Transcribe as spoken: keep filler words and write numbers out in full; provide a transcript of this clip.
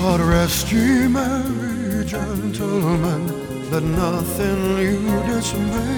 God rest ye merry gentlemen, let nothing you dismay.